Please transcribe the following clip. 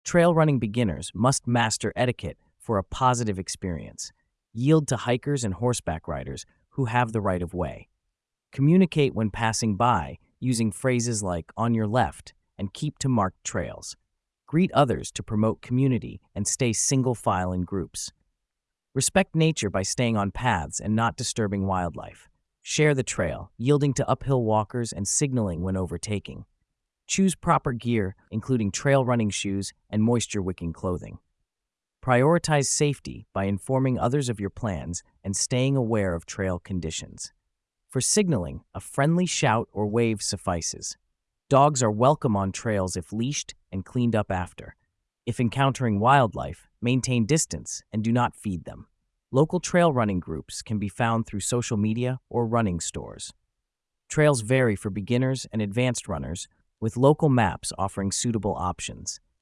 Trail running beginners must master etiquette for a positive experience. Yield to hikers and horseback riders who have the right of way. Communicate when passing by using phrases like on your left and keep to marked trails. Greet others to promote community and stay single file in groups. Respect nature by staying on paths and not disturbing wildlife. Share the trail, yielding to uphill walkers and signaling when overtaking. Choose proper gear, including trail running shoes and moisture-wicking clothing. Prioritize safety by informing others of your plans and staying aware of trail conditions. For signaling, a friendly shout or wave suffices. Dogs are welcome on trails if leashed and cleaned up after. If encountering wildlife, maintain distance and do not feed them. Local trail running groups can be found through social media or running stores. Trails vary for beginners and advanced runners, with local maps offering suitable options.